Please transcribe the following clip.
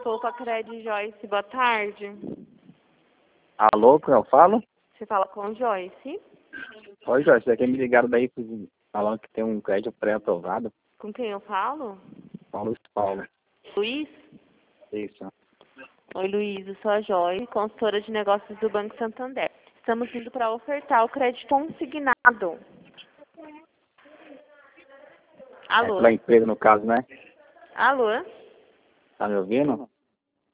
Poupa Crédito Joyce, boa tarde. Alô, eu falo? Você fala com Joyce? Oi, Joyce, daqui me ligaram daí falando que tem um crédito pré-aprovado. Com quem eu falo? Paulo. Luiz? Isso. Oi, Luiz, eu sou a Joyce, consultora de negócios do Banco Santander. Estamos indo para ofertar o crédito consignado. É Alô? pela empresa, no caso, né? Alô? Tá me ouvindo?